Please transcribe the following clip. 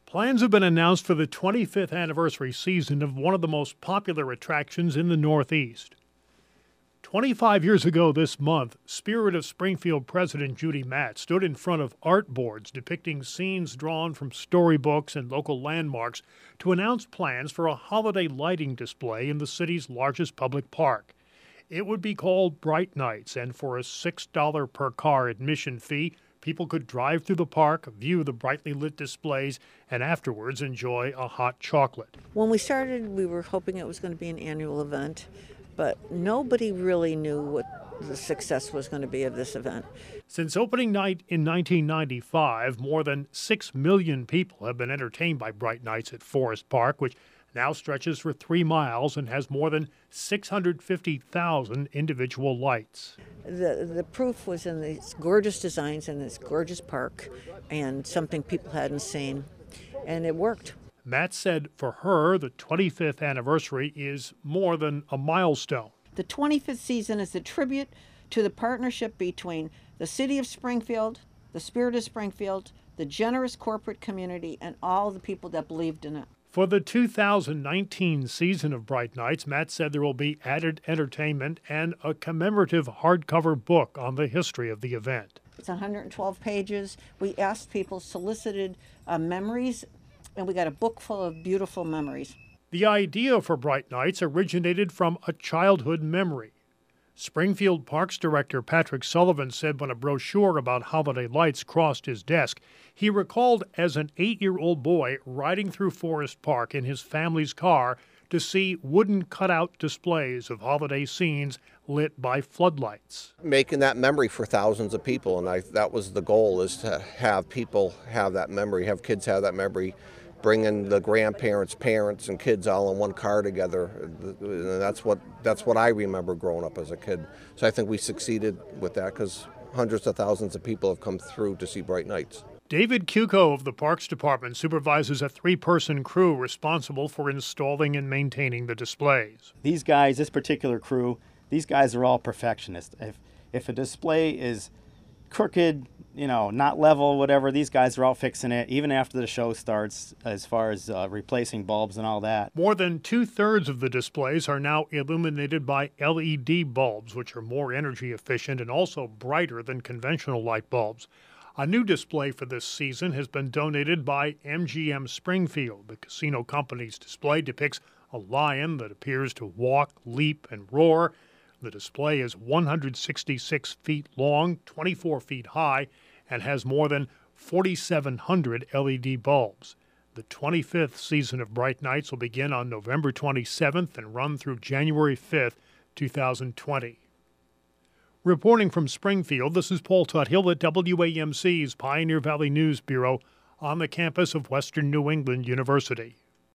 Plans have been announced for the 25th anniversary season of one of the most popular attractions in the Northeast. 25 years ago this month, Spirit of Springfield President Judy Matt stood in front of art boards depicting scenes drawn from storybooks and local landmarks to announce plans for a holiday lighting display in the city's largest public park. It would be called Bright Nights, and for a $6 per car admission fee, people could drive through the park, view the brightly lit displays, and afterwards enjoy a hot chocolate. When we started, we were hoping it was going to be an annual event, but nobody really knew what the success was going to be of this event. Since opening night in 1995, more than 6 million people have been entertained by Bright Nights at Forest Park, which now stretches for 3 miles and has more than 650,000 individual lights. The proof was in these gorgeous designs in this gorgeous park and something people hadn't seen, and it worked. Matt said for her, the 25th anniversary is more than a milestone. The 25th season is a tribute to the partnership between the City of Springfield, the Spirit of Springfield, the generous corporate community, and all the people that believed in it. For the 2019 season of Bright Nights, Matt said there will be added entertainment and a commemorative hardcover book on the history of the event. It's 112 pages. We asked people, solicited memories, and we got a book full of beautiful memories. The idea for Bright Nights originated from a childhood memory. Springfield Parks Director Patrick Sullivan said when a brochure about holiday lights crossed his desk, he recalled as an 8-year-old boy riding through Forest Park in his family's car to see wooden cutout displays of holiday scenes lit by floodlights. Making that memory for thousands of people, and that was the goal, is to have people have that memory, have kids have that memory, bringing the grandparents, parents, and kids all in one car together. And that's what I remember growing up as a kid. So I think we succeeded with that because hundreds of thousands of people have come through to see Bright Nights. David Cuco of the Parks Department supervises a 3-person crew responsible for installing and maintaining the displays. These guys, this particular crew, these guys are all perfectionists. If a display is crooked, not level, whatever, these guys are out fixing it, even after the show starts, as far as replacing bulbs and all that. More than 2/3 of the displays are now illuminated by LED bulbs, which are more energy efficient and also brighter than conventional light bulbs. A new display for this season has been donated by MGM Springfield. The casino company's display depicts a lion that appears to walk, leap, and roar. The display is 166 feet long, 24 feet high, and has more than 4,700 LED bulbs. The 25th season of Bright Nights will begin on November 27th and run through January 5th, 2020. Reporting from Springfield, this is Paul Tuthill at WAMC's Pioneer Valley News Bureau on the campus of Western New England University.